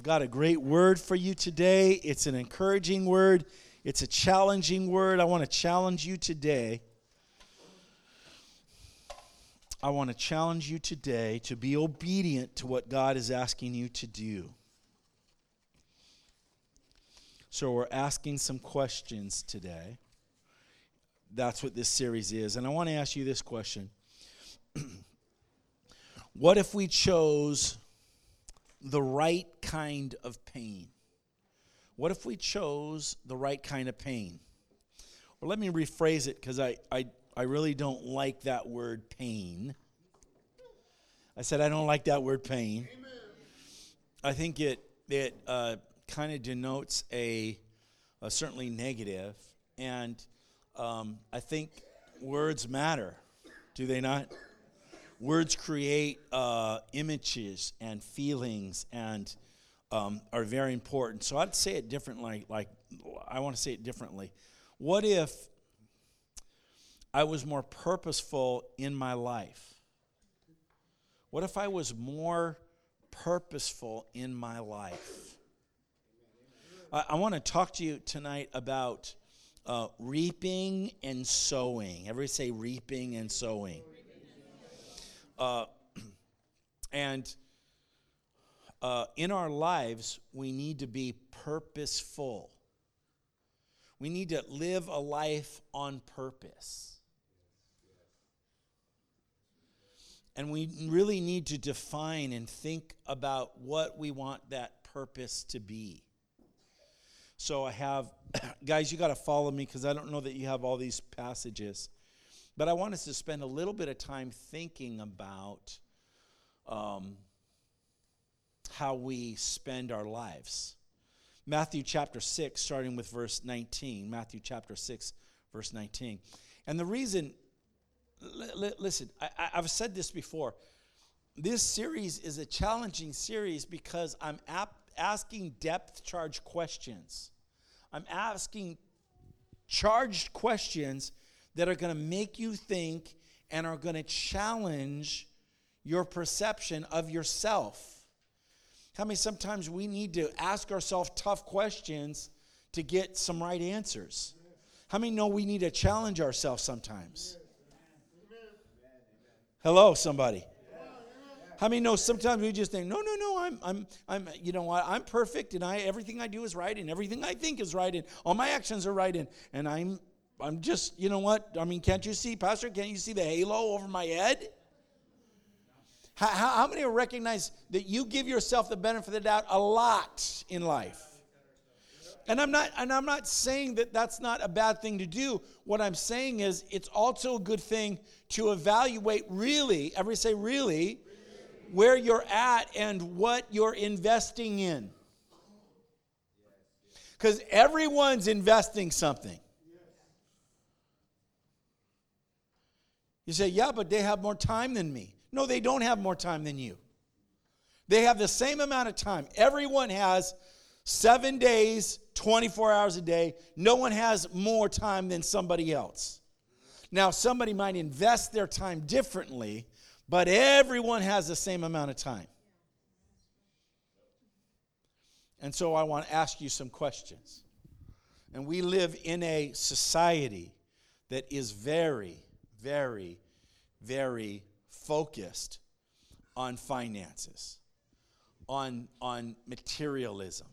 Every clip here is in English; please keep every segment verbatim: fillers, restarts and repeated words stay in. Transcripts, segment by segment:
I've got a great word for you today. It's an encouraging word. It's a challenging word. I want to challenge you today. I want to challenge you today to be obedient to what God is asking you to do. So we're asking some questions today. That's what this series is. And I want to ask you this question. What if we chose the right kind of pain? What if we chose the right kind of pain? Or let me rephrase it, because I, I, I really don't like that word pain. I said I don't like that word pain. Amen. I think it it uh, kind of denotes a, a certainly negative, and um, I think words matter, do they not? Words create uh, images and feelings and um, are very important. So I'd say it differently. Like I want to say it differently. What if I was more purposeful in my life? What if I was more purposeful in my life? I, I want to talk to you tonight about uh, reaping and sowing. Everybody say reaping and sowing. Uh, and uh, in our lives, we need to be purposeful. We need to live a life on purpose. And we really need to define and think about what we want that purpose to be. So I have, guys, you got to follow me because I don't know that you have all these passages. But I want us to spend a little bit of time thinking about um, how we spend our lives. Matthew chapter six, starting with verse nineteen. Matthew chapter six, verse nineteen. And the reason, li- li- listen, I, I've said this before. This series is a challenging series because I'm ap- asking depth charge questions. I'm asking charged questions that are going to make you think and are going to challenge your perception of yourself. How many sometimes we need to ask ourselves tough questions to get some right answers? How many know we need to challenge ourselves sometimes? Hello, somebody. How many know sometimes we just think, no, no, no, I'm, I'm, I'm, you know what, I'm perfect, and I everything I do is right, and everything I think is right, and all my actions are right, and, and I'm I'm just, you know what? I mean, can't you see, Pastor, can't you see the halo over my head? How, how, how many recognize that you give yourself the benefit of the doubt a lot in life? And I'm not, and I'm not saying that that's not a bad thing to do. What I'm saying is it's also a good thing to evaluate really, everybody say really, where you're at and what you're investing in. Because everyone's investing something. You say, yeah, but they have more time than me. No, they don't have more time than you. They have the same amount of time. Everyone has seven days, twenty-four hours a day. No one has more time than somebody else. Now, somebody might invest their time differently, but everyone has the same amount of time. And so I want to ask you some questions. And we live in a society that is very, very, very focused on finances, on, on materialism.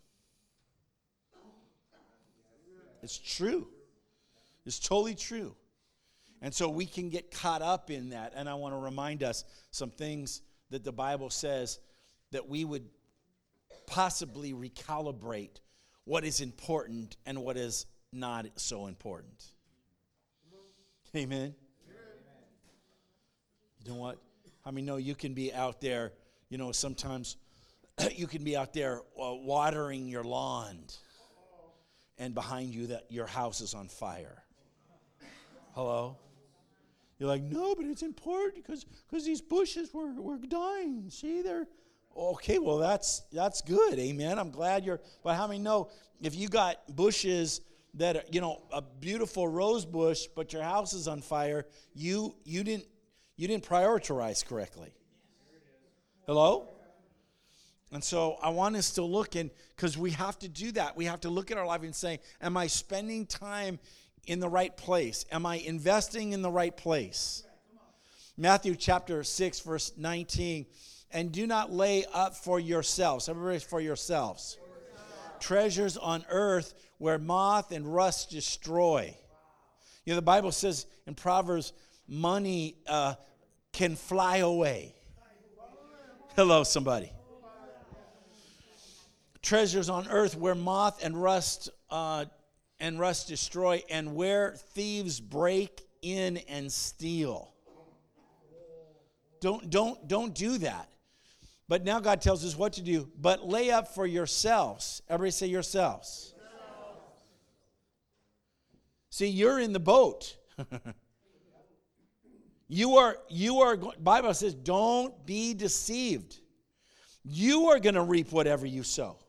It's true. It's totally true. And so we can get caught up in that. And I want to remind us some things that the Bible says that we would possibly recalibrate what is important and what is not so important. Amen. You know what? I mean, no, you can be out there, you know, sometimes you can be out there uh, watering your lawn, and behind you that your house is on fire. Hello? You're like, no, but it's important because because these bushes were, were dying. See, they're okay. Well, that's that's good. Amen. I'm glad you're. But how many know if you got bushes that are, you know, a beautiful rose bush, but your house is on fire, you you didn't you didn't prioritize correctly. Hello? And so I want us to look in, because we have to do that. We have to look at our life and say, am I spending time in the right place? Am I investing in the right place? Matthew chapter six, verse nineteen. And do not lay up for yourselves. Everybody, for yourselves. Treasures on earth where moth and rust destroy. You know, the Bible says in Proverbs, money uh, can fly away. Hello, somebody. Treasures on earth where moth and rust uh, and rust destroy, and where thieves break in and steal. Don't don't don't do that. But now God tells us what to do. But lay up for yourselves. Everybody say yourselves. See, you're in the boat. you are, you are, Bible says, don't be deceived. You are going to reap whatever you sow.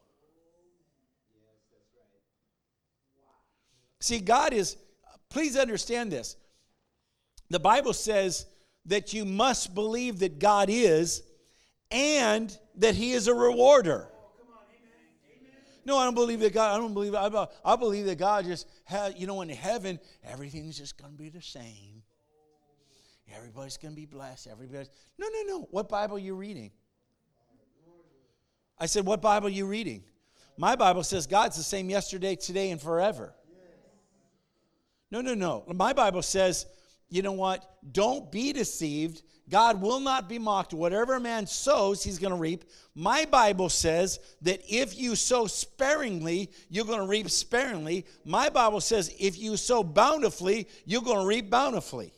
See, God is, please understand this. The Bible says that you must believe that God is, and that He is a rewarder. No, I don't believe that God, I don't believe, I, I believe that God just has, you know, in heaven, everything's just going to be the same. Everybody's going to be blessed. Everybody's, no, no, no. What Bible are you reading? I said, what Bible are you reading? My Bible says God's the same yesterday, today, and forever. No, no, no. My Bible says, you know what? Don't be deceived. God will not be mocked. Whatever a man sows, he's going to reap. My Bible says that if you sow sparingly, you're going to reap sparingly. My Bible says if you sow bountifully, you're going to reap bountifully.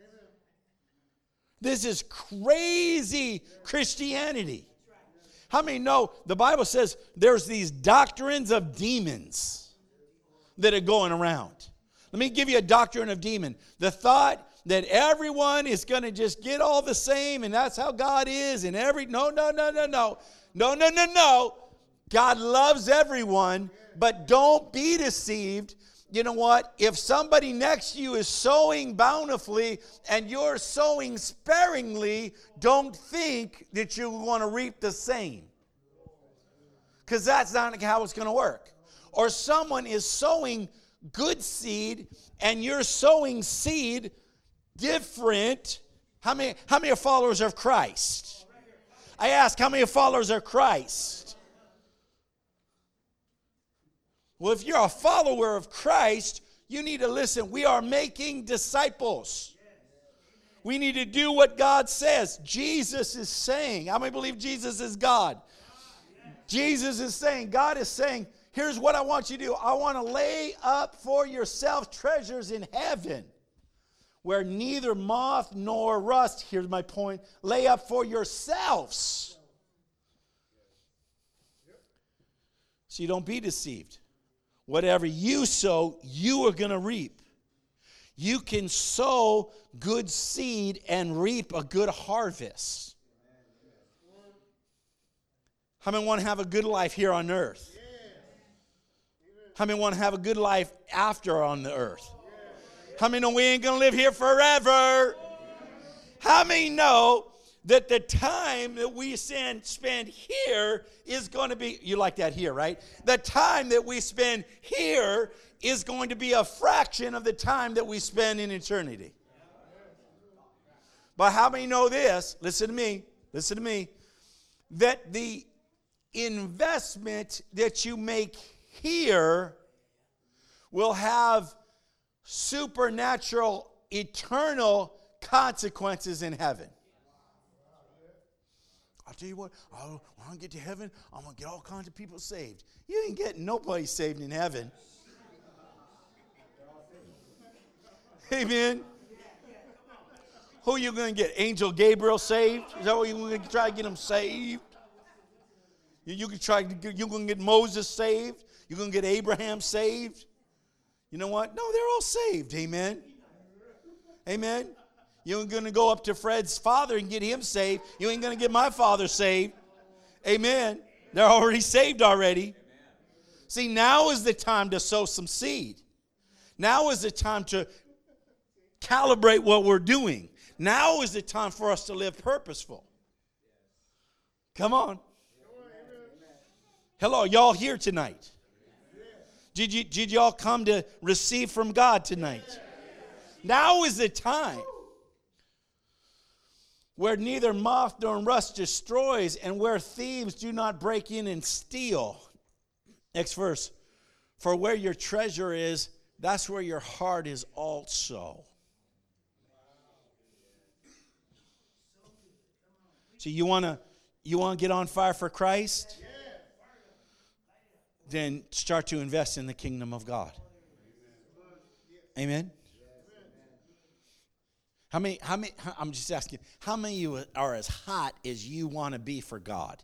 This is crazy Christianity. How many know the Bible says there's these doctrines of demons that are going around? Let me give you a doctrine of demon. The thought that everyone is going to just get all the same, and that's how God is, and every, no, no, no, no, no. No, no, no, no. God loves everyone, but don't be deceived. You know what? If somebody next to you is sowing bountifully and you're sowing sparingly, don't think that you're going to reap the same. Because that's not how it's going to work. Or someone is sowing good seed and you're sowing seed different. How many, how many are followers of Christ? I ask, how many are followers of Christ? Well, if you're a follower of Christ, you need to listen. We are making disciples. We need to do what God says. Jesus is saying, how many believe Jesus is God? Jesus is saying, God is saying, here's what I want you to do. I want to lay up for yourself treasures in heaven, where neither moth nor rust, here's my point, lay up for yourselves. So you don't be deceived. Whatever you sow, you are going to reap. You can sow good seed and reap a good harvest. How many want to have a good life here on earth? How many want to have a good life after on the earth? How many know we ain't going to live here forever? How many know that the time that we spend here is going to be, you like that here, right? The time that we spend here is going to be a fraction of the time that we spend in eternity. But how many know this? Listen to me. Listen to me. That the investment that you make here will have supernatural, eternal consequences in heaven. I'll tell you what, I'll, when I get to heaven, I'm going to get all kinds of people saved. You ain't getting nobody saved in heaven. Amen. Who are you going to get? Angel Gabriel saved? Is that what you're going to try to get him saved? You, you can try to get, you're going to get Moses saved? You're going to get Abraham saved? You know what? No, they're all saved. Amen. Amen. You ain't going to go up to Fred's father and get him saved. You ain't going to get my father saved. Amen. They're already saved already. See, now is the time to sow some seed. Now is the time to calibrate what we're doing. Now is the time for us to live purposeful. Come on. Hello, y'all here tonight? Did you did y'all come to receive from God tonight? Now is the time where neither moth nor rust destroys, and where thieves do not break in and steal. Next verse. For where your treasure is, that's where your heart is also. So you want to you want to get on fire for Christ? Then start to invest in the kingdom of God. Amen. How many, how many, I'm just asking, how many of you are as hot as you want to be for God?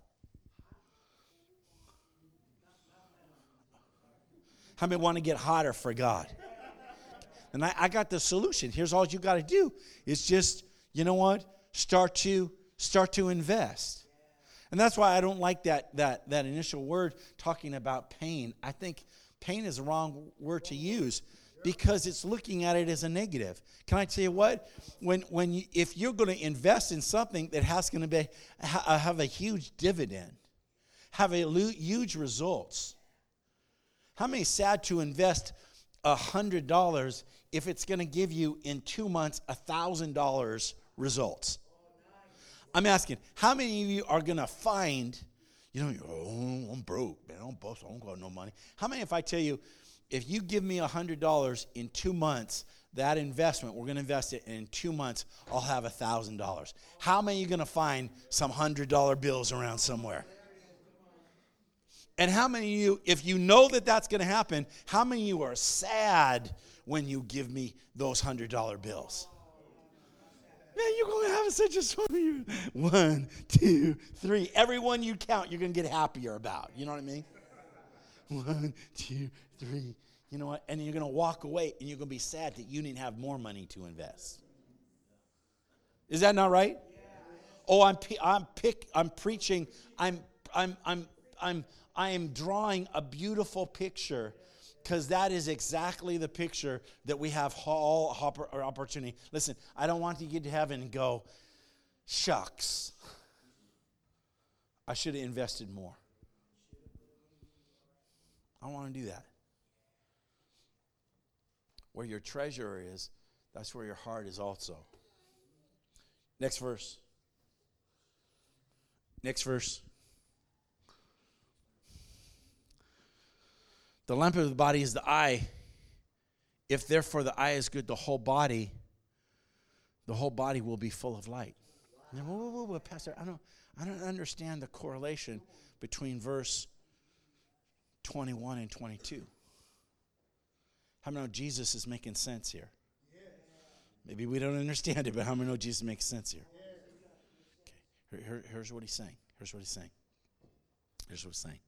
How many want to get hotter for God? And I, I got the solution. Here's all you got to do. It's just, you know what? Start to, start to invest. And that's why I don't like that, that, that initial word talking about pain. I think pain is the wrong word to use, because it's looking at it as a negative. Can I tell you what? When when you, if you're going to invest in something that has going to be ha, have a huge dividend, have a lo- huge results. How many sad to invest a hundred dollars if it's going to give you in two months a thousand dollars results? I'm asking, how many of you are going to find, you know, oh, I'm broke, man, I'm boss, I don't got no money. How many if I tell you, if you give me one hundred dollars in two months, that investment, we're going to invest it, and in two months, I'll have one thousand dollars. How many are you going to find some one hundred dollar bills around somewhere? And how many of you, if you know that that's going to happen, how many of you are sad when you give me those one hundred dollar bills? Man, you're going to have such a story. One, two, three. Every one you count, you're going to get happier about. You know what I mean? One, two, three. You know what? And you're going to walk away, and you're going to be sad that you didn't have more money to invest. Is that not right? Oh, I'm I'm pick I'm preaching. I'm I'm I'm I'm I am drawing a beautiful picture, because that is exactly the picture that we have all opportunity. Listen, I don't want you to get to heaven and go, shucks, I should have invested more. I don't want to do that. Where your treasure is, that's where your heart is also. Next verse. Next verse. The lamp of the body is the eye. If therefore the eye is good, the whole body, the whole body will be full of light. Now, whoa, whoa, whoa, whoa, Pastor, I don't, I don't understand the correlation between verse twenty-one and twenty-two. How many know Jesus is making sense here? Maybe we don't understand it, but how many know Jesus makes sense here? Okay, here, here, here's what he's saying. Here's what he's saying. Here's what he's saying.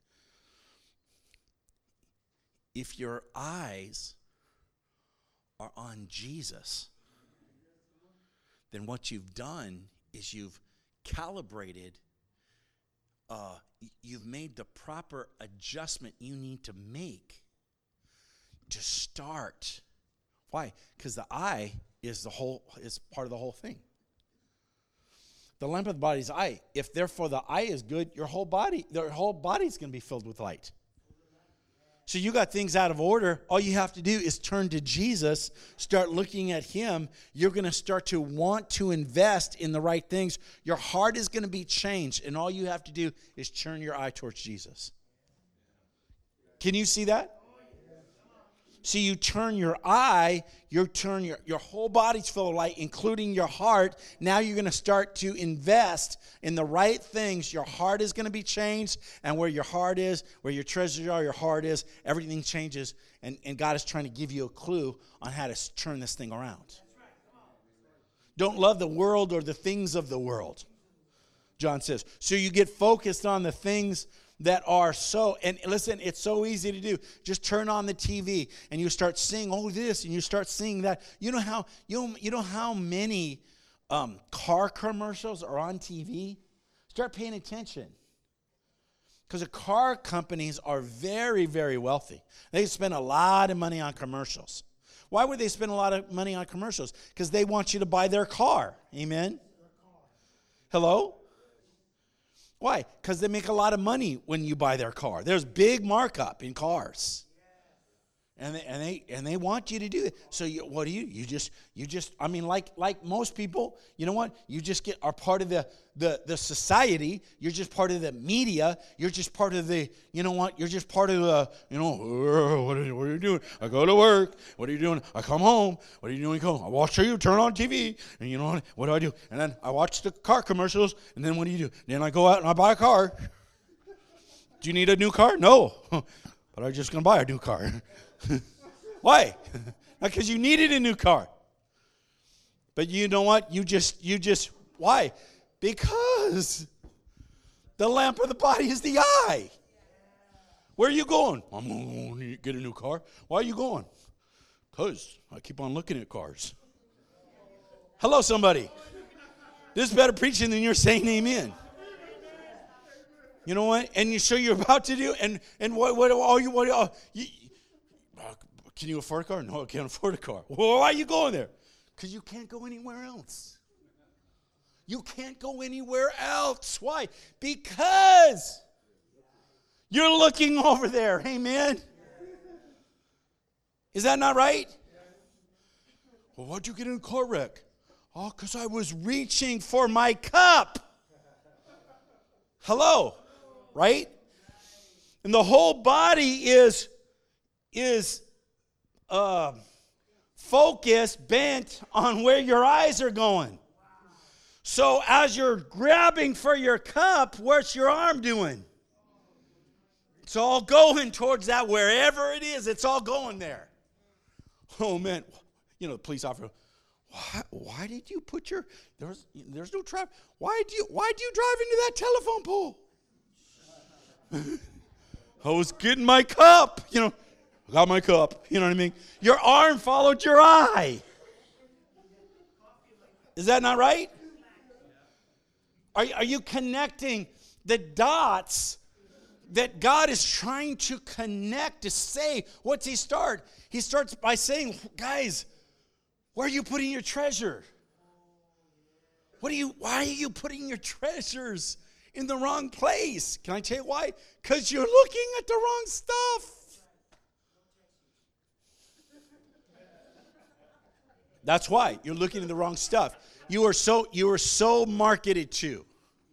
If your eyes are on Jesus, then what you've done is you've calibrated, uh, you've made the proper adjustment you need to make to start. Why? Because the eye is the whole is part of the whole thing. The lamp of the body is the eye. If therefore the eye is good, your whole body, your whole body is going to be filled with light. So you got things out of order. All you have to do is turn to Jesus, start looking at him. You're going to start to want to invest in the right things. Your heart is going to be changed, and all you have to do is turn your eye towards Jesus. Can you see that? So you turn your eye, you turn your, your whole body's full of light, including your heart. Now you're going to start to invest in the right things. Your heart is going to be changed, and where your heart is, where your treasures are, your heart is, everything changes, and, and God is trying to give you a clue on how to turn this thing around. Don't love the world or the things of the world, John says. So you get focused on the things that are so, and listen, it's so easy to do. Just turn on the T V and you start seeing, oh, this, and you start seeing that. You know how you know, you know how many um, car commercials are on T V? Start paying attention. Because the car companies are very, very wealthy. They spend a lot of money on commercials. Why would they spend a lot of money on commercials? Because they want you to buy their car. Amen? Hello? Why? Because they make a lot of money when you buy their car. There's big markup in cars. And they, and they and they want you to do it. So you, what do you? You just you just I mean like like most people, you know what? You just get are part of the the the society. You're just part of the media. You're just part of the you know what? You're just part of the you know what are you, what are you doing? I go to work. What are you doing? I come home. What are you doing? Home? I watch you turn on T V. And you know what? What do I do? And then I watch the car commercials. And then what do you do? Then I go out and I buy a car. Do you need a new car? No, but I'm just gonna buy a new car. Why? Not because you needed a new car. But you know what? You just, you just, why? Because the lamp of the body is the eye. Where are you going? I'm going to get a new car. Why are you going? Because I keep on looking at cars. Hello, somebody. This is better preaching than you're saying amen. You know what? And you so you're about to do, and and what what all you what all you, can you afford a car? No, I can't afford a car. Well, why are you going there? Because you can't go anywhere else. You can't go anywhere else. Why? Because you're looking over there. Amen. Is that not right? Well, why'd you get in a car wreck? Oh, because I was reaching for my cup. Hello. Right? And the whole body is, is uh, focused, bent on where your eyes are going. So as you're grabbing for your cup, what's your arm doing? It's all going towards that, wherever it is, it's all going there. Oh, man. You know, the police officer, why, why did you put your, there's, there's no traffic. Why do you, why do you drive into that telephone pole? I was getting my cup, you know, I got my cup, you know what I mean? Your arm followed your eye. Is that not right? Are, are you connecting the dots that God is trying to connect to say? What's he start? He starts by saying, guys, where are you putting your treasure? What are you, why are you putting your treasures in the wrong place? Can I tell you why? Because you're looking at the wrong stuff. That's why you're looking at the wrong stuff. You are so you are so marketed to.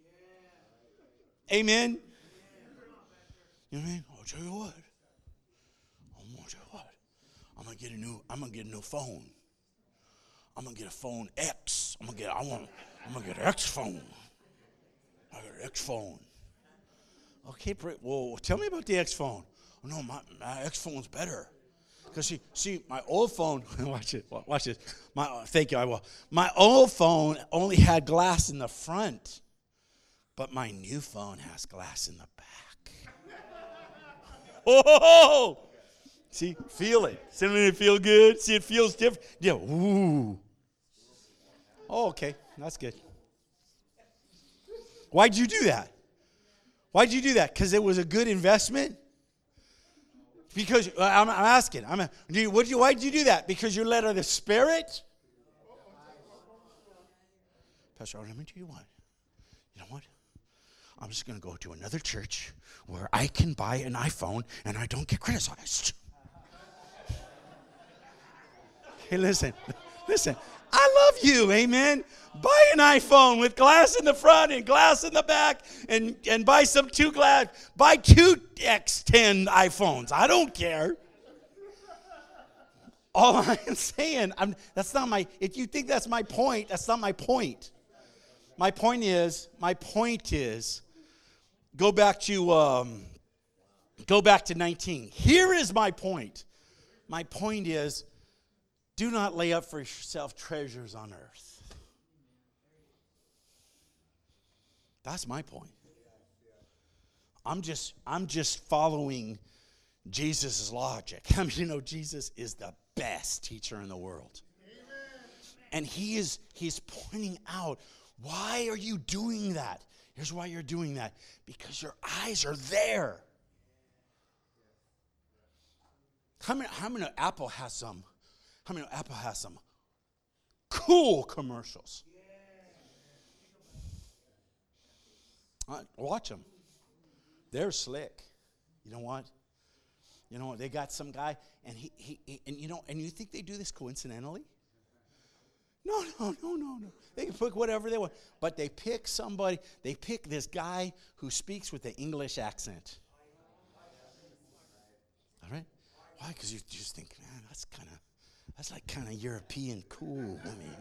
Amen. You know what I mean? I'll tell you what. I'm gonna tell you what. I'm gonna get a new. I'm gonna get a new phone. I'm gonna get a phone X. I'm gonna get. I want. I'm gonna get an X phone. I got an X phone. Okay, well, tell me about the X phone. Oh, no, my, my X phone's better. Because see, see, my old phone. Watch it. Watch this. My uh, thank you. I will. My old phone only had glass in the front, but my new phone has glass in the back. Oh, see, feel it. Doesn't it feel good? See, it feels different. Yeah. Ooh. Oh, okay, that's good. Why'd you do that? Why'd you do that? Because it was a good investment? Because uh, I'm, I'm asking. I'm. Do you, what do you, why did you do that? Because you're led of the Spirit? Pastor, let me tell you what. You know what? I'm just going to go to another church where I can buy an iPhone and I don't get criticized. Hey, listen. Listen. I love you, amen. Buy an iPhone with glass in the front and glass in the back, and, and buy some two glass, buy two X ten iPhones. I don't care. All I'm saying, I'm, that's not my, if you think that's my point, that's not my point. My point is, my point is, go back to, um, go back to nineteen. Here is my point. My point is, do not lay up for yourself treasures on earth. That's my point. I'm just, I'm just following Jesus' logic. I mean, you know, Jesus is the best teacher in the world. And he is, he's pointing out, why are you doing that? Here's why you're doing that. Because your eyes are there. How many, how many Apple has some? How many Apple has some cool commercials? Uh, watch them. They're slick. You know what? You know what? They got some guy, and he, he, he and you know, and you think they do this coincidentally? No, no, no, no, no. They can pick whatever they want. But they pick somebody, they pick this guy who speaks with an English accent. All right? Why? Because you just think, man, that's kind of, that's like kind of European cool. I mean,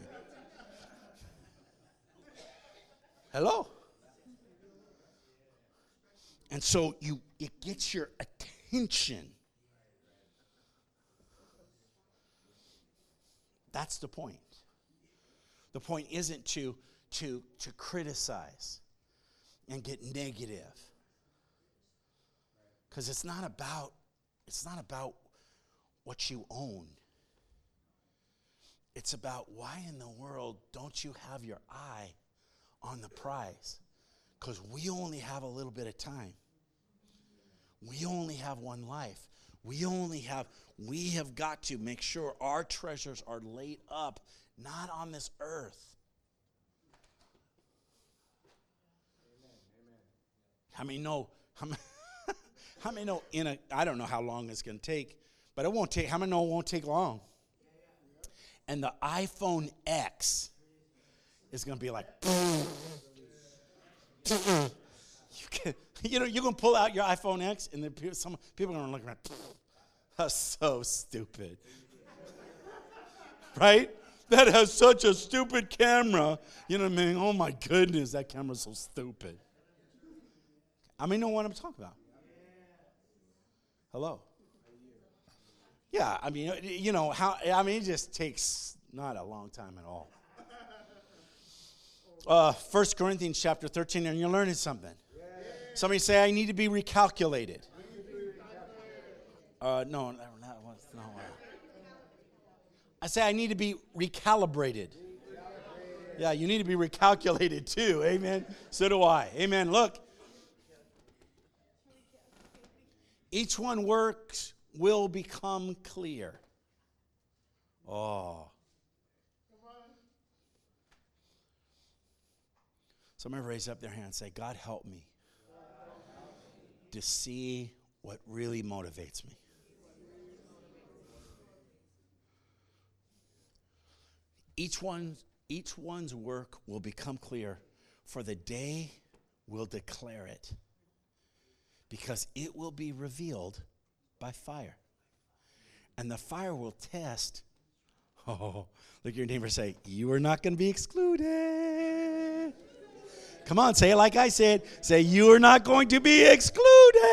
hello? And so you, it gets your attention. That's the point. The point isn't to, to, to criticize and get negative. Because it's not about, it's not about what you own. It's about why in the world don't you have your eye on the prize? Because we only have a little bit of time. We only have one life. We only have, we have got to make sure our treasures are laid up, not on this earth. Amen, amen. How many know, how many, how many know in a, I don't know how long it's going to take, but it won't take, how many know it won't take long? And the iPhone X is going to be like, you can, you know, you're going to pull out your iPhone X, and then people, some people are going to look around. That's so stupid. Right? That has such a stupid camera. You know what I mean? Oh, my goodness, that camera's so stupid. I mean, know what I'm talking about. Hello? Yeah, I mean, you know, how? I mean, it just takes not a long time at all. Uh, First Corinthians chapter thirteen, and you're learning something. Somebody say, I need to be recalculated. Uh, no, no, no, no. I say I need to be recalibrated. Yeah, you need to be recalculated too. Amen. So do I. Amen. Look. Each one works will become clear. Oh. Somebody raise up their hand and say, God, help me to see what really motivates me. Each one, each one's work will become clear, for the day will declare it, because it will be revealed by fire. And the fire will test. Oh, look at your neighbor, say, you are not going to be excluded. Come on, say it like I said. Say, you are not going to be excluded.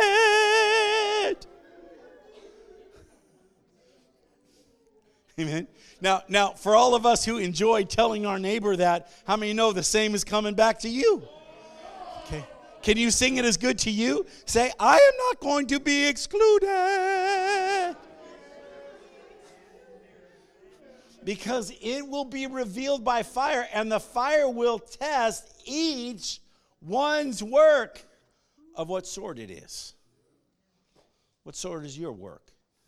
Amen. Now, now, for all of us who enjoy telling our neighbor that, how many know the same is coming back to you? Okay. Can you sing it as good to you? Say, I am not going to be excluded. Because it will be revealed by fire, and the fire will test each one's work of what sort it is. What sort is your work?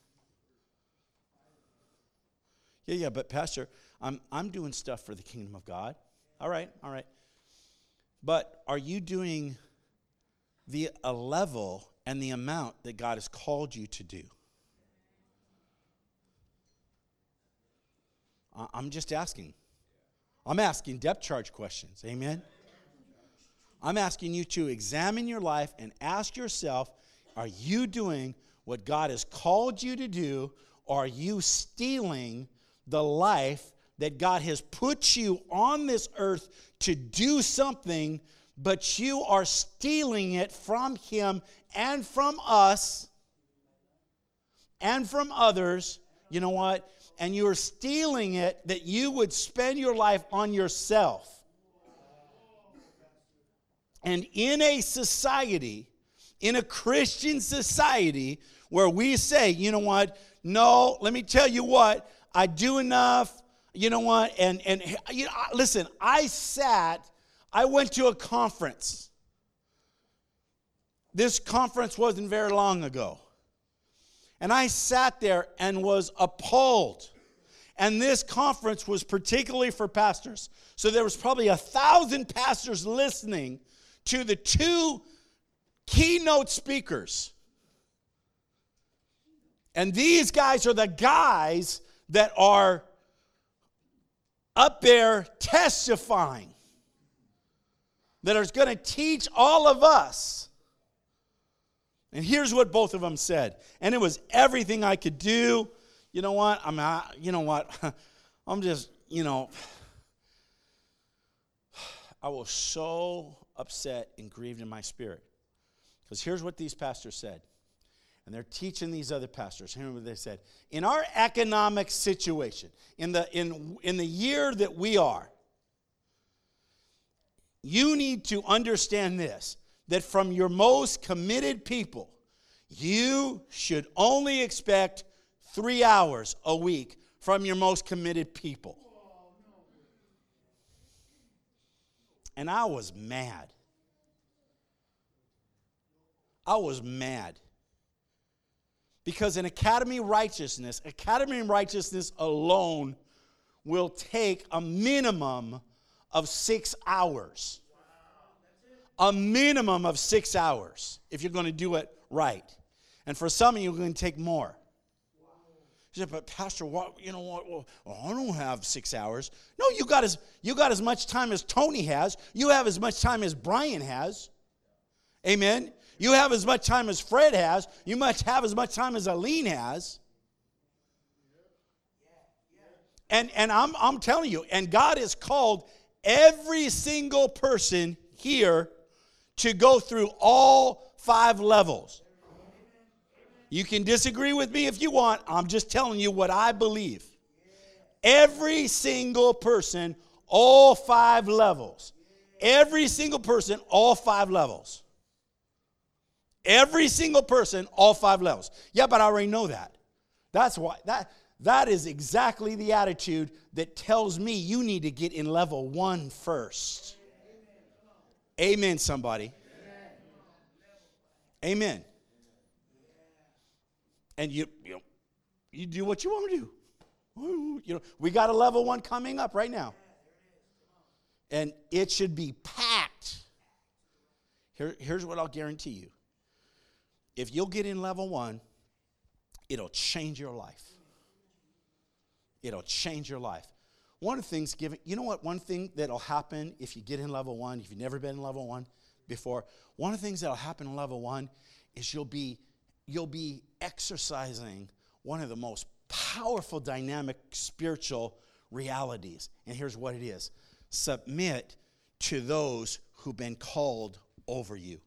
Yeah, yeah, but Pastor, I'm I'm doing stuff for the kingdom of God. All right, all right. But are you doing the a level and the amount that God has called you to do? I'm just asking. I'm asking depth charge questions. Amen? I'm asking you to examine your life and ask yourself, are you doing what God has called you to do, or are you stealing the life that God has put you on this earth to do something, but you are stealing it from Him and from us and from others? You know what? And you're stealing it that you would spend your life on yourself. And in a society, in a Christian society, where we say, you know what, no, let me tell you what, I do enough, you know what, and, and you know, listen, I sat, I went to a conference. This conference wasn't very long ago. And I sat there and was appalled. And this conference was particularly for pastors. So there was probably a thousand pastors listening to the two keynote speakers. And these guys are the guys that are up there testifying, that are going to teach all of us. And here's what both of them said. And it was everything I could do. You know what? I'm not, you know what? I'm just, you know, I was so upset and grieved in my spirit. Because here's what these pastors said. And they're teaching these other pastors. Here's what they said. In our economic situation, in the in, in the year that we are, you need to understand this, that from your most committed people, you should only expect three hours a week from your most committed people. And I was mad. I was mad. Because in Academy Righteousness, Academy Righteousness alone will take a minimum of six hours. A minimum of six hours if you're going to do it right. And for some of you, you're going to take more. You say, but Pastor, what, you know what? Well, I don't have six hours. No, you got as you got as much time as Tony has. You have as much time as Brian has. Amen. You have as much time as Fred has. You must have as much time as Aline has. And and I'm I'm telling you, and God has called every single person here to go through all five levels. You can disagree with me if you want. I'm just telling you what I believe. Every single person, all five levels. Every single person, all five levels. Every single person, all five levels. Yeah, but I already know that. That's why that that is exactly the attitude that tells me you need to get in level one first. Amen, somebody. Amen. And you, you know, you do what you want to do. You know, we got a level one coming up right now. And it should be packed. Here, here's what I'll guarantee you. If you'll get in level one, it'll change your life. It'll change your life. One of the things given, you know what, one thing that'll happen if you get in level one, if you've never been in level one before, one of the things that'll happen in level one is you'll be you'll be exercising one of the most powerful, dynamic, spiritual realities. And here's what it is. Submit to those who've been called over you.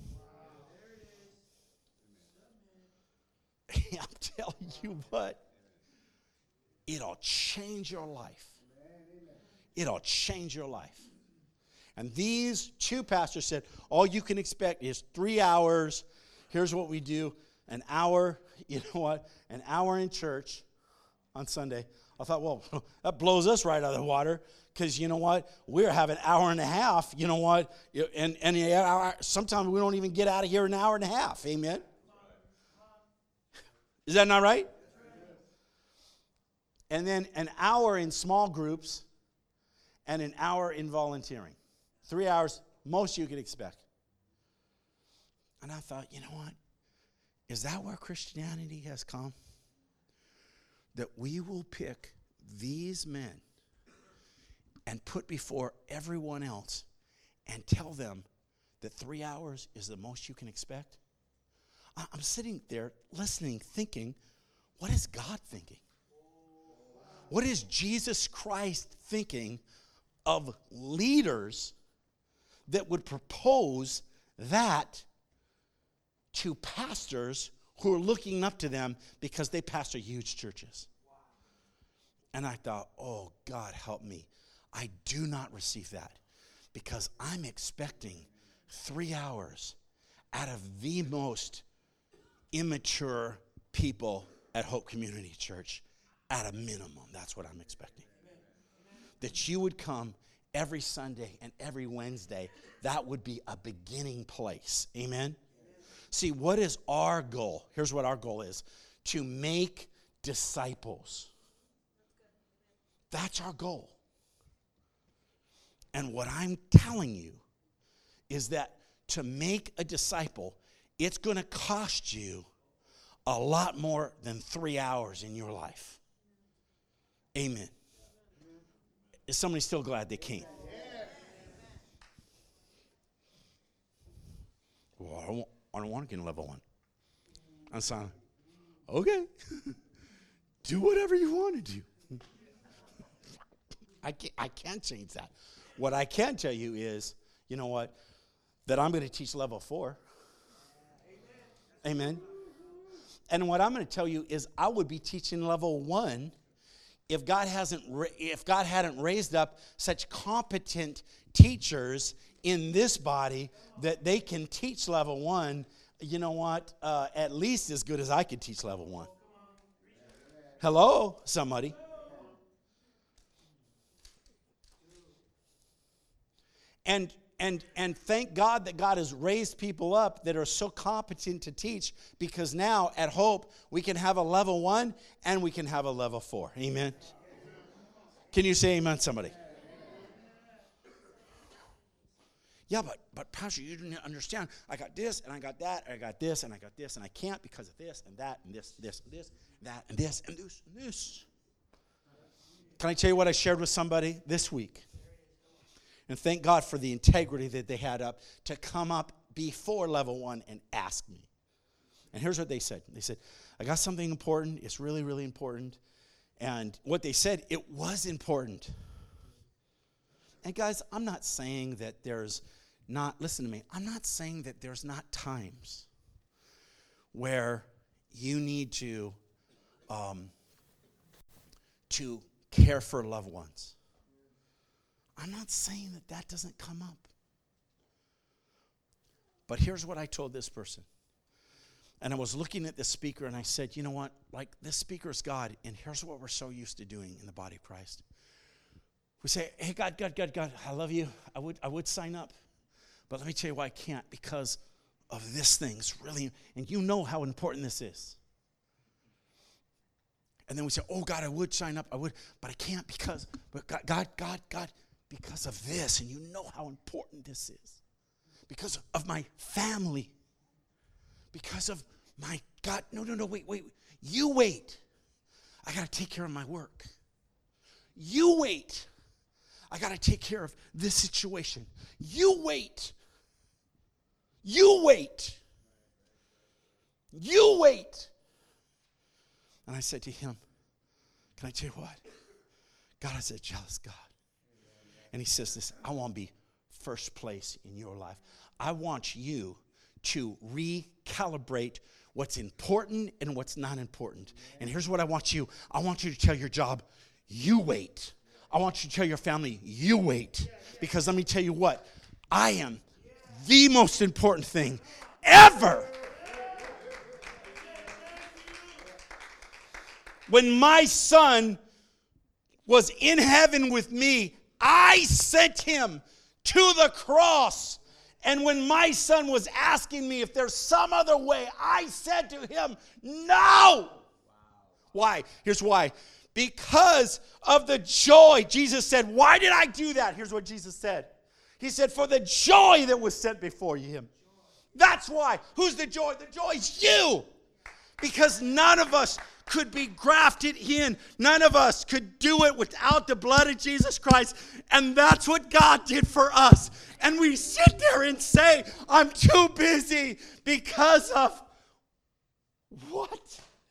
I'm telling you what, it'll change your life. It'll change your life. And these two pastors said, all you can expect is three hours. Here's what we do. An hour, you know what, an hour in church on Sunday. I thought, well, that blows us right out of the water because, you know what, we're having an hour and a half, you know what, and, and sometimes we don't even get out of here an hour and a half. Amen? Is that not right? And then an hour in small groups and an hour in volunteering. Three hours, most you could expect. And I thought, you know what? Is that where Christianity has come? That we will pick these men and put before everyone else and tell them that three hours is the most you can expect? I'm sitting there listening, thinking, what is God thinking? What is Jesus Christ thinking of leaders that would propose that to pastors who are looking up to them because they pastor huge churches? And I thought, oh, God, help me. I do not receive that because I'm expecting three hours out of the most immature people at Hope Community Church at a minimum. That's what I'm expecting. That you would come every Sunday and every Wednesday. That would be a beginning place. Amen? See, what is our goal? Here's what our goal is. To make disciples. That's our goal. And what I'm telling you is that to make a disciple, it's going to cost you a lot more than three hours in your life. Amen. Is somebody still glad they came? Well, I don't, I don't want to get in level one. I'm saying, okay, do whatever you want to do. I can't, I can't change that. What I can tell you is, you know what, that I'm going to teach level four. Amen. And what I'm going to tell you is I would be teaching level one if God hasn't if God hadn't raised up such competent teachers in this body that they can teach level one, you know what, uh, at least as good as I could teach level one. Hello, somebody. And and and thank God that God has raised people up that are so competent to teach, because now at Hope we can have a level one and we can have a level four. Amen. Can you say amen, somebody? Yeah, but but Pastor, you didn't understand. I got this and I got that and I got this and I got this and I can't because of this and that and this, this, and this, that and this and this and this. Can I tell you what I shared with somebody this week? And thank God for the integrity that they had up to come up before level one and ask me. And here's what they said. They said, I got something important. It's really, really important. And what they said, it was important. And guys, I'm not saying that there's not, listen to me, I'm not saying that there's not times where you need to, um, to care for loved ones. I'm not saying that that doesn't come up. But here's what I told this person. And I was looking at this speaker and I said, you know what? Like, this speaker is God, and here's what we're so used to doing in the body of Christ. We say, hey, God, God, God, God, I love you. I would, I would sign up. But let me tell you why I can't, because of this thing. It's really, and you know how important this is. And then we say, oh, God, I would sign up. I would, but I can't because, but God, God, God, God, because of this. And you know how important this is. Because of my family. Because of my God. No, no, no, wait, wait. You wait. I got to take care of my work. You wait. I got to take care of this situation. You wait. You wait. You wait. And I said to him, can I tell you what? God is a jealous God. And he says this, I want to be first place in your life. I want you to recalibrate what's important and what's not important. And here's what I want you. I want you to tell your job, you wait. I want you to tell your family, you wait. Because let me tell you what, I am the most important thing ever. When my son was in heaven with me, I sent him to the cross. And when my son was asking me if there's some other way, I said to him, no. Wow. Why? Here's why. Because of the joy. Jesus said, why did I do that? Here's what Jesus said. He said, for the joy that was set before him. That's why. Who's the joy? The joy is you. Because none of us could be grafted in. None of us could do it without the blood of Jesus Christ. And that's what God did for us. And we sit there and say, I'm too busy because of what?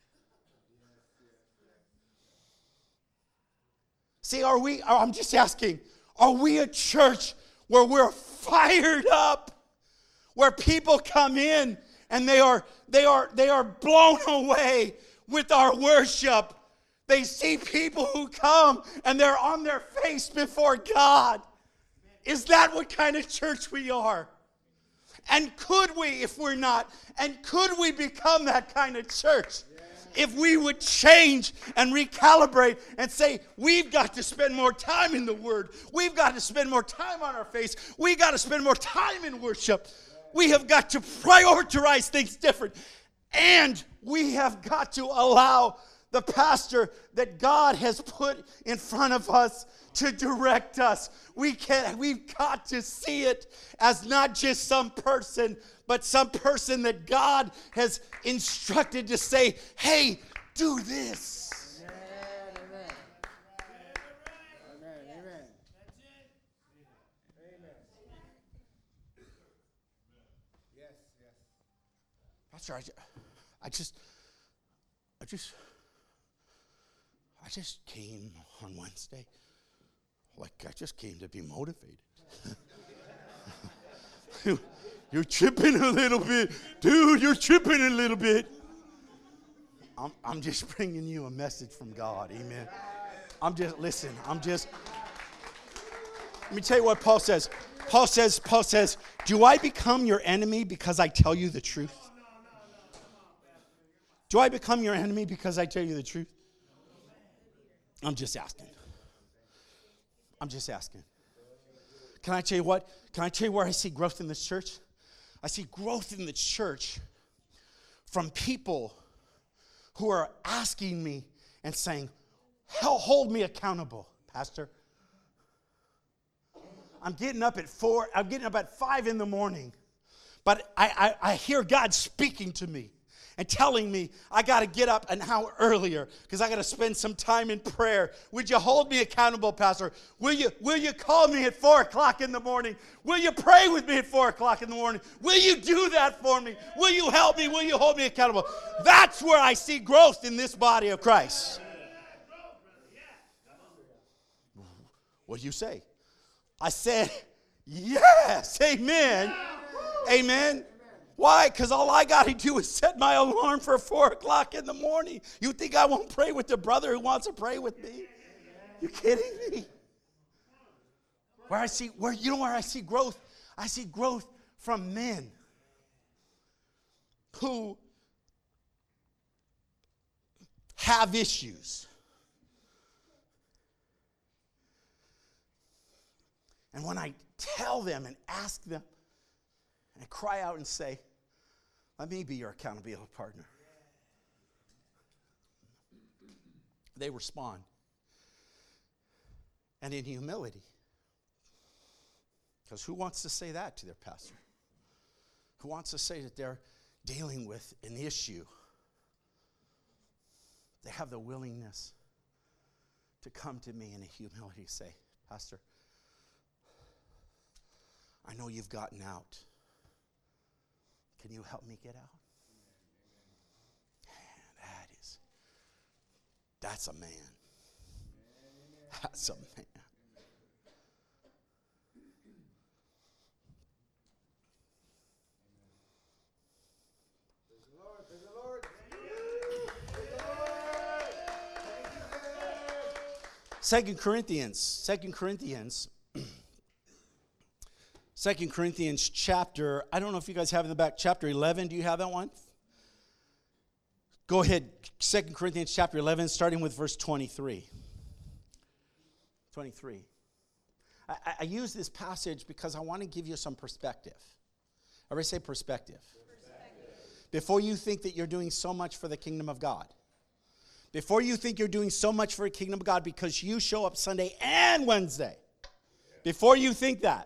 See, are we, I'm just asking, are we a church where we're fired up? Where people come in and they are, they are, they are blown away with our worship. They see people who come and they're on their face before God. Is that what kind of church we are? And could we, if we're not, and could we become that kind of church? If we would change and recalibrate and say, we've got to spend more time in the Word. We've got to spend more time on our face. We've got to spend more time in worship. We have got to prioritize things different. And we have got to allow the pastor that God has put in front of us to direct us. We can, we've got to see it as not just some person, but some person that God has instructed to say, hey, do this. Amen. Amen. Amen. Amen. Amen. Yes, yes. Pastor, I, ju- I just, I just, I just came on Wednesday. Like, I just came to be motivated. You're tripping a little bit. Dude, you're tripping a little bit. I'm, I'm just bringing you a message from God. Amen. I'm just, listen, I'm just, let me tell you what Paul says. Paul says, Paul says, do I become your enemy because I tell you the truth? Do I become your enemy because I tell you the truth? I'm just asking. I'm just asking. Can I tell you what? Can I tell you where I see growth in this church? I see growth in the church from people who are asking me and saying, hell, hold me accountable, Pastor. I'm getting up at four, I'm getting up at five in the morning, but I, I, I hear God speaking to me and telling me I got to get up an hour earlier because I got to spend some time in prayer. Would you hold me accountable, Pastor? Will you, will you call me at four o'clock in the morning? Will you pray with me at four o'clock in the morning? Will you do that for me? Will you help me? Will you hold me accountable? That's where I see growth in this body of Christ. What do you say? I said, yes, amen, amen. Why? Because all I got to do is set my alarm for four o'clock in the morning. You think I won't pray with the brother who wants to pray with me? You kidding me? Where I see, where you know where I see growth? I see growth from men who have issues. And when I tell them and ask them and cry out and say, let me be your accountability partner, they respond. And in humility. Because who wants to say that to their pastor? Who wants to say that they're dealing with an issue? They have the willingness to come to me in a humility and say, Pastor, I know you've gotten out. Can you help me get out? Man, that is, that's a man. That's a man. Praise the Lord. Praise the Lord. Second Corinthians, Second Corinthians, Second Corinthians chapter, I don't know if you guys have in the back, chapter eleven. Do you have that one? Go ahead, Second Corinthians chapter eleven, starting with verse twenty-three. twenty-three. I, I use this passage because I want to give you some perspective. Everybody say perspective. Perspective. Before you think that you're doing so much for the kingdom of God. Before you think you're doing so much for the kingdom of God because you show up Sunday and Wednesday. Before you think that.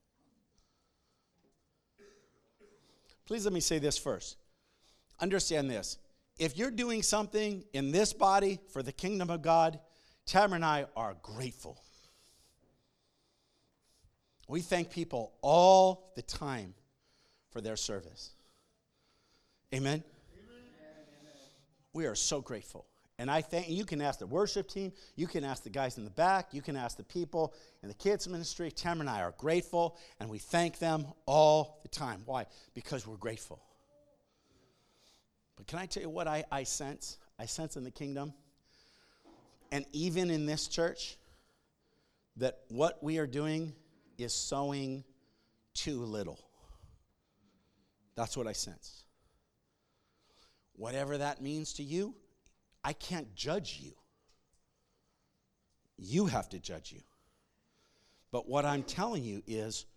Please let me say this first. Understand this. If you're doing something in this body for the kingdom of God, Tamara and I are grateful. We thank people all the time for their service. Amen? Amen. We are so grateful. And I thank you. Can ask the worship team. You can ask the guys in the back. You can ask the people in the kids ministry. Tamara and I are grateful, and we thank them all the time. Why? Because we're grateful. But can I tell you what I, I sense? I sense in the kingdom, and even in this church, that what we are doing is sowing too little. That's what I sense. Whatever that means to you, I can't judge you. You have to judge you. But what I'm telling you is,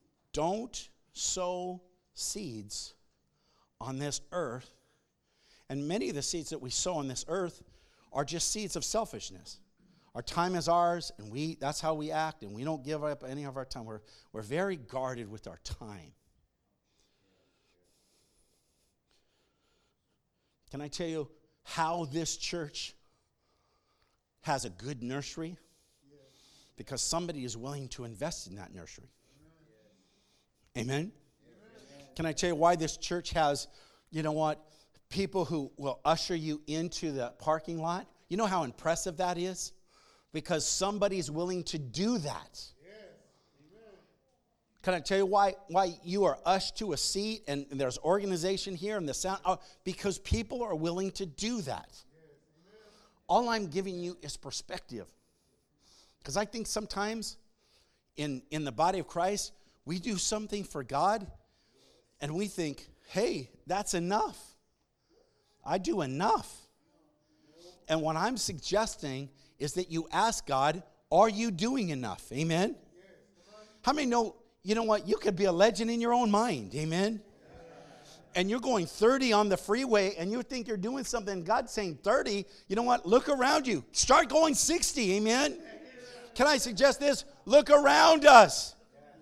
don't sow seeds on this earth And many of the seeds that we sow on this earth are just seeds of selfishness. Our time is ours, and we that's how we act, and we don't give up any of our time. We're, we're very guarded with our time. Can I tell you how this church has a good nursery? Because somebody is willing to invest in that nursery. Amen? Amen? Can I tell you why this church has, you know what, people who will usher you into the parking lot? You know how impressive that is? Because somebody's willing to do that. Can I tell you why, why you are ushered to a seat and, and there's organization here and the sound? Oh, because people are willing to do that. All I'm giving you is perspective. Because I think sometimes in, in the body of Christ, we do something for God and we think, hey, that's enough. I do enough. And what I'm suggesting is that you ask God, are you doing enough? Amen? How many know, you know what, you could be a legend in your own mind. Amen? And you're going thirty on the freeway and you think you're doing something. God's saying thirty. You know what? Look around you. Start going sixty. Amen? Can I suggest this? Look around us.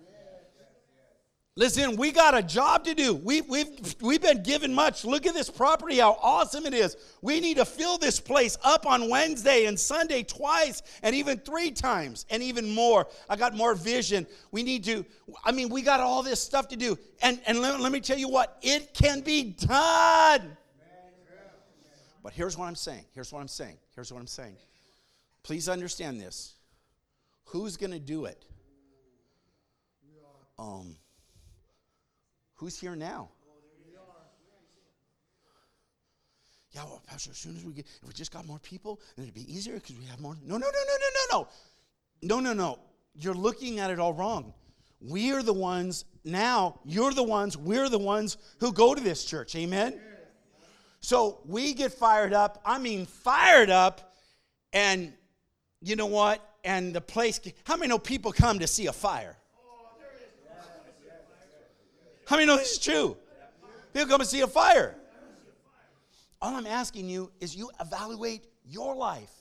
Listen, we got a job to do. We've, we've, we've been given much. Look at this property, how awesome it is. We need to fill this place up on Wednesday and Sunday twice and even three times and even more. I got more vision. We need to, I mean, we got all this stuff to do. And, and let, let me tell you what, it can be done. But here's what I'm saying. Here's what I'm saying. Here's what I'm saying. Please understand this. Who's going to do it? Um... Who's here now? Yeah, well, Pastor, as soon as we get, if we just got more people, then it'd be easier because we have more. No, no, no, no, no, no, no. No, no, no. You're looking at it all wrong. We are the ones now, you're the ones, we're the ones who go to this church. Amen? So we get fired up. I mean, fired up. And you know what? And the place, how many know people come to see a fire? How many know this is true? People come and see a fire. All I'm asking you is you evaluate your life.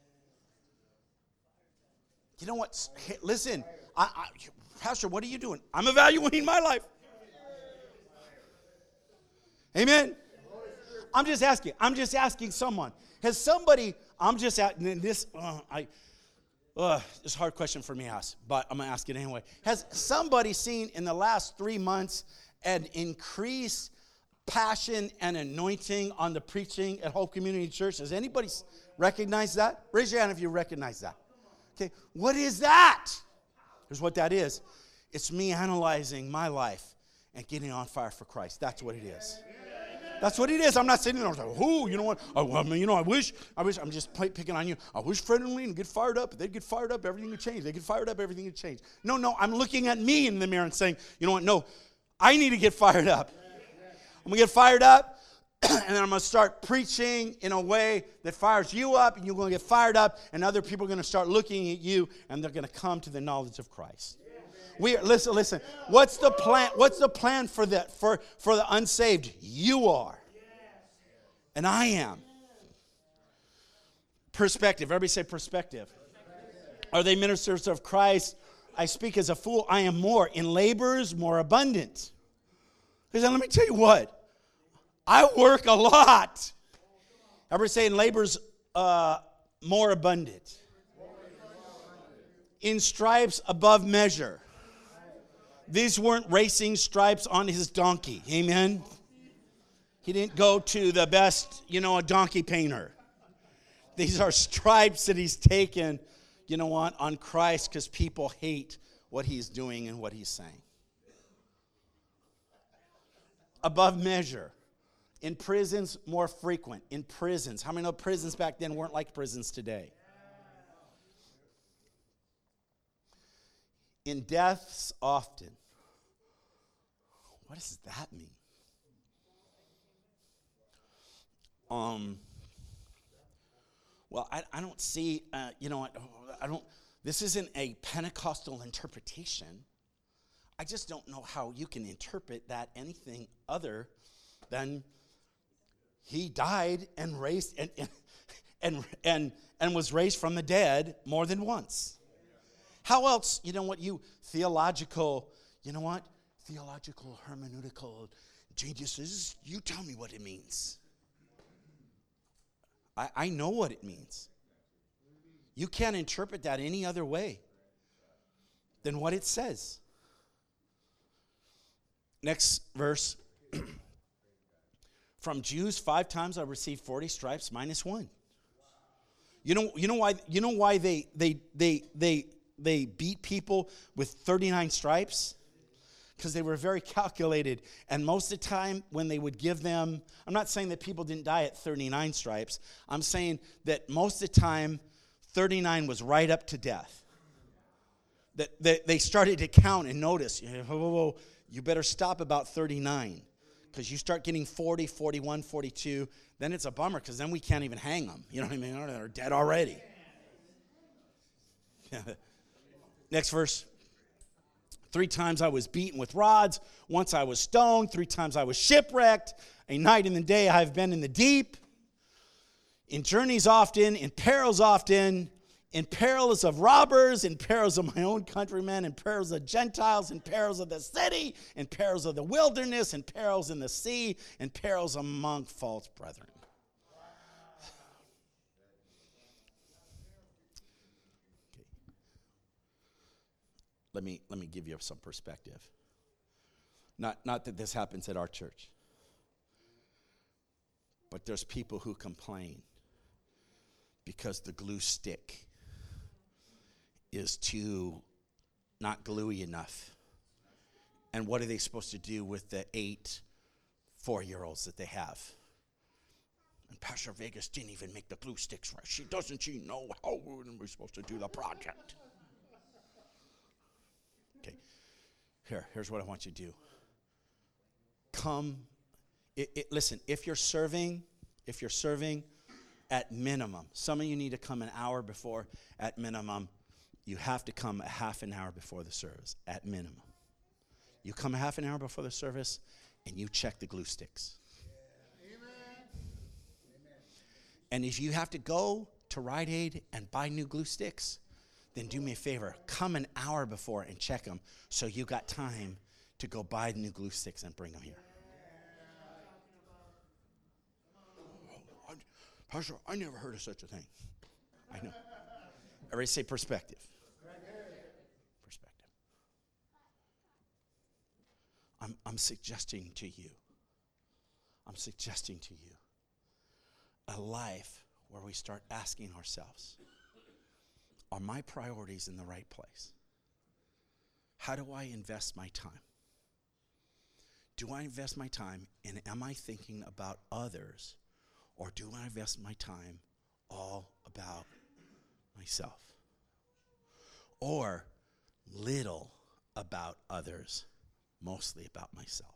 You know what? Hey, listen, I, I, Pastor, what are you doing? I'm evaluating my life. Amen? I'm just asking. I'm just asking someone. Has somebody, I'm just at this, uh, I, uh, it's a hard question for me to ask, but I'm going to ask it anyway. Has somebody seen in the last three months an increased passion and anointing on the preaching at Hope Community Church? Does anybody recognize that? Raise your hand if you recognize that. Okay, what is that? Here's what that is. It's me analyzing my life and getting on fire for Christ. That's what it is. That's what it is. I'm not sitting there like, oh, you know what? I, I mean, you know, I wish, I wish, I'm just picking on you. I wish Fred and Lynn would get fired up. If they'd get fired up, everything would change. They get fired up, everything would change. No, no, I'm looking at me in the mirror and saying, you know what? No, I need to get fired up. I'm going to get fired up, and then I'm going to start preaching in a way that fires you up, and you're going to get fired up, and other people are going to start looking at you, and they're going to come to the knowledge of Christ. We are, listen, listen. What's the plan? What's the plan for the for for the unsaved? You are, and I am. Perspective. Everybody say perspective. Are they ministers of Christ? I speak as a fool. I am more in labors, more abundant. Because let me tell you what, I work a lot. Everybody say in labors, uh, more abundant. In stripes above measure. These weren't racing stripes on his donkey. Amen. He didn't go to the best, you know, a donkey painter. These are stripes that he's taken, you know what, on Christ because people hate what he's doing and what he's saying. Above measure. In prisons, more frequent. In prisons. How many know prisons back then weren't like prisons today? In deaths, often. What does that mean? Um. Well, I, I don't see, uh, you know, I don't, this isn't a Pentecostal interpretation. I just don't know how you can interpret that anything other than he died and raised and and and and, and was raised from the dead more than once. How else, you know what, you theological, you know what? Theological, hermeneutical geniuses, you tell me what it means. I, I know what it means. You can't interpret that any other way than what it says. Next verse. From Jews, five times I received forty stripes minus one. You know, you know why, you know why they they they they they beat people with thirty-nine stripes? Because they were very calculated. And most of the time when they would give them, I'm not saying that people didn't die at thirty-nine stripes. I'm saying that most of the time, thirty-nine was right up to death. That, that they started to count and notice, whoa, whoa, whoa, you better stop about thirty-nine. Because you start getting forty, forty-one, forty-two, then it's a bummer because then we can't even hang them. You know what I mean? They're dead already. Next verse. Three times I was beaten with rods. Once I was stoned. Three times I was shipwrecked. A night and a day I have been in the deep. In journeys often, in perils often, in perils of robbers, in perils of my own countrymen, in perils of Gentiles, in perils of the city, in perils of the wilderness, in perils in the sea, in perils among false brethren. Okay. Let me, let me give you some perspective. Not, not that this happens at our church, but there's people who complain because the glue stick is too not gluey enough. And what are they supposed to do with the eight four-year-olds that they have? And Pastor Vegas didn't even make the glue sticks right. She doesn't she know how we're supposed to do the project? Okay, here, here's what I want you to do. Come, it, it, listen, if you're serving, if you're serving, at minimum, some of you need to come an hour before, at minimum, you have to come a half an hour before the service, at minimum. You come a half an hour before the service, and you check the glue sticks. Yeah. Amen. And if you have to go to Rite Aid and buy new glue sticks, then do me a favor. Come an hour before and check them so you got time to go buy the new glue sticks and bring them here. Oh, I, Pastor, I never heard of such a thing. I know. Everybody say perspective. Perspective. I'm, I'm suggesting to you, I'm suggesting to you a life where we start asking ourselves, are my priorities in the right place? How do I invest my time? Do I invest my time and am I thinking about others, or do I invest my time all about myself? Or little about others, mostly about myself?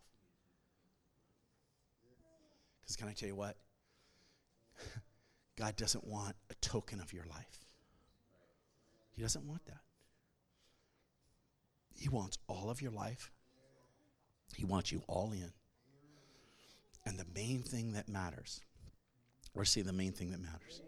Because can I tell you what? God doesn't want a token of your life. He doesn't want that. He wants all of your life. He wants you all in. And the main thing that matters, or see the main thing that matters,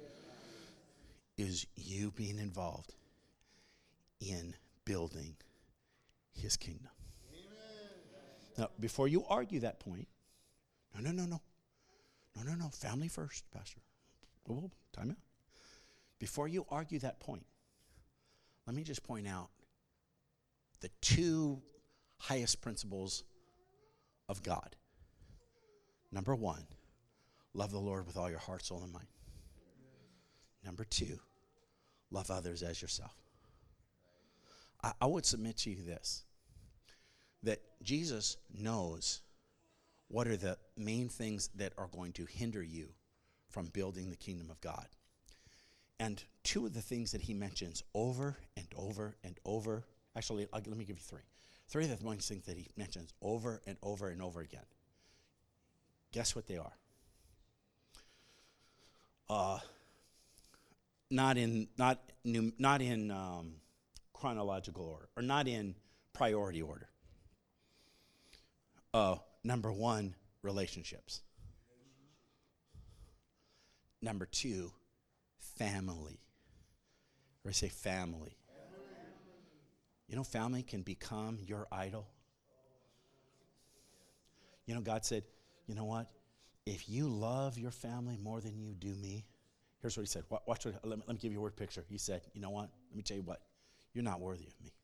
is you being involved in building his kingdom. Amen. Now, before you argue that point, no, no, no, no. No, no, no. Family first, Pastor. Whoa, whoa, time out. Before you argue that point, let me just point out the two highest principles of God. Number one, love the Lord with all your heart, soul, and mind. Number two, love others as yourself. I, I would submit to you this, that Jesus knows what are the main things that are going to hinder you from building the kingdom of God. And two of the things that he mentions over and over and over, actually, I'll, let me give you three. Three of the things that he mentions over and over and over again. Guess what they are? Uh, not in not new, not in um, chronological order, or not in priority order. Uh, number one, relationships. Number two, family. Or say family. You know, family can become your idol. You know, God said, you know what? If you love your family more than you do me, here's what he said. Watch what, let me, let me give you a word picture. He said, you know what? Let me tell you what. You're not worthy of me.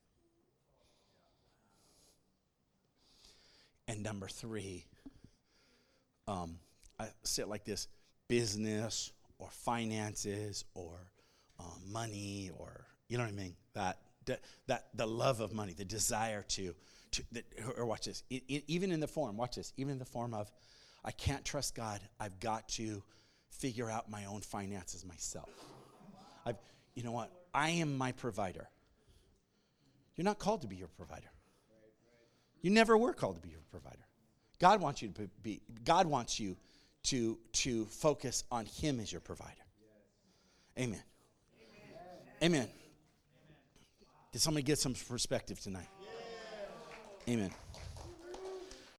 And number three, um, I say it like this, business or finances or um, money or, you know what I mean? That, that, that the love of money, the desire to, to that, or watch this, it, it, even in the form, watch this, even in the form of, I can't trust God, I've got to figure out my own finances myself. I've, you know what? I am my provider. You're not called to be your provider. You never were called to be your provider. God wants you to be, God wants you to, to focus on him as your provider. Amen. Amen. Amen. Did somebody get some perspective tonight? Amen.